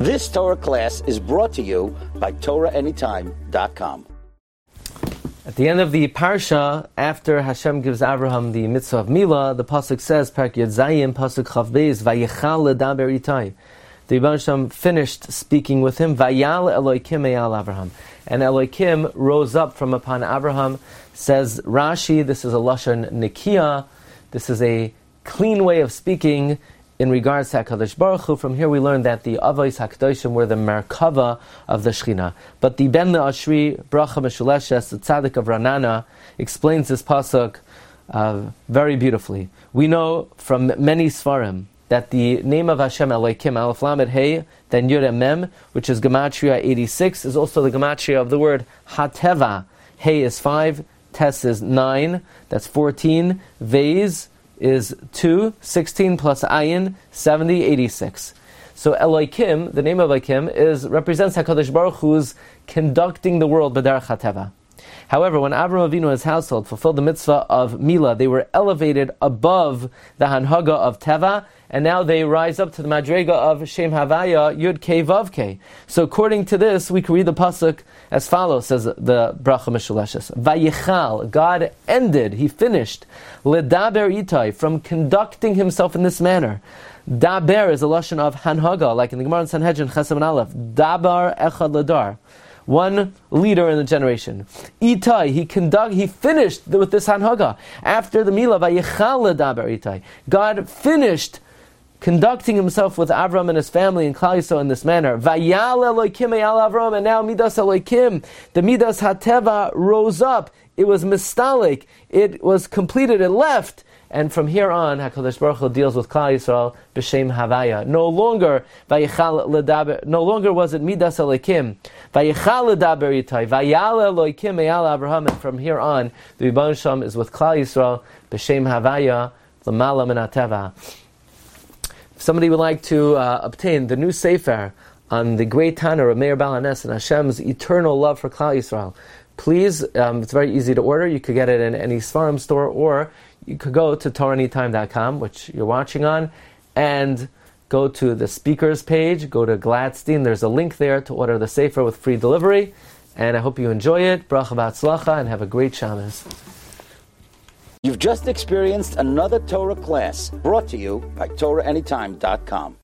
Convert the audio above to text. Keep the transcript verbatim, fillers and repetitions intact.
This Torah class is brought to you by Torah Anytime dot com. At the end of the parsha, after Hashem gives Abraham the mitzvah of Milah, the pasuk says, Parak Yud Zayin, pasuk Chav Beis, Vayechal ledaber itai. The Rebbeinu Shalom finished speaking with him, Vayal Elokim eyal Abraham. And Elokim rose up from upon Abraham. Says Rashi, this is a lashon nikia. This is a clean way of speaking in regards to HaKadosh Baruch Hu. From here we learn that the Avos HaKadoshim were the Merkava of the Shechina. But the Ben Le'ashri, Bracha Meshuleshes, the Tzaddik of Ranana, explains this pasuk uh, very beautifully. We know from many Sfarim that the name of Hashem Elokim, Aleph Lamed Hey, then Yud Mem, which is Gematria eighty-six, is also the Gematria of the word Hateva. Hey is five, Tes is nine, that's fourteen, Vez is two, sixteen plus Ayin, seventy, eighty-six. So Elokim, the name of Elokim, is represents HaKadosh Baruch Hu's conducting the world b'derech HaTeva. However, when Avraham Avinu and his household fulfilled the mitzvah of Milah, they were elevated above the Hanhaga of Teva, and now they rise up to the Madrega of Shem Havaya, Yud Kei Vav Kei. So according to this, we can read the pasuk as follows, says the Bracha Meshuleshes. Vayichal, God ended, He finished, Ledaber Itai, from conducting Himself in this manner. Daber is a lashon of Hanhaga, like in the Gemara in Sanhedrin, Chesed and Aleph. Dabar Echad Ladar. One leader in the generation. Itai, he conduct, he finished with this Hanhaga. After the Milah, Vayichal Ledaber Itai. God finished conducting himself with Avram and his family in Klal Yisrael in this manner. Vayal Elokim eyal Avram, and now Midas Elokim, the Midas HaTeva rose up. It was mistalik. It was completed. It left. And from here on, HaKadosh Baruch Hu deals with Klal Yisrael b'Shem Havaya. No longer Vayichal Ledaber. No longer was it Midas Elokim. Vayichal Ledaber Itai. Vayal Elokim eyal Avraham. And from here on, the Rebbeinu Shalom is with Klal Yisrael b'Shem Havaya l'mala min HaTeva. If somebody would like to uh, obtain the new Sefer on the great Tanner of Meir Baal HaNes and Hashem's eternal love for Klal Yisrael, please, um, it's very easy to order. You could get it in any Sfarim store, or you could go to Torah Anytime dot com, which you're watching on, and go to the speakers page, go to Gladstein. There's a link there to order the Sefer with free delivery. And I hope you enjoy it. Bracha b'atzlacha, and have a great Shabbos. You've just experienced another Torah class brought to you by Torah Anytime dot com.